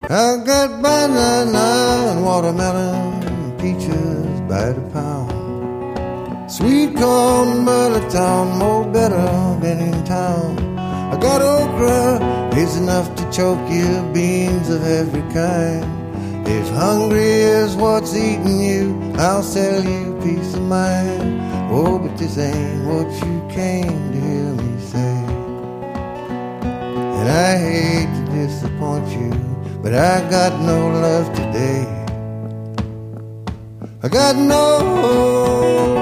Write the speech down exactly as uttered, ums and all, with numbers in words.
I got banana and watermelon and peaches by the pound. Sweet corn, Burlington, more better than in town. I got okra, it's enough to choke you, beans of every kind. If hungry is what's eating you, I'll sell you peace of mind. Oh, but this ain't what you came to hear me say. And I hate to disappoint you, but I got no love today. I got no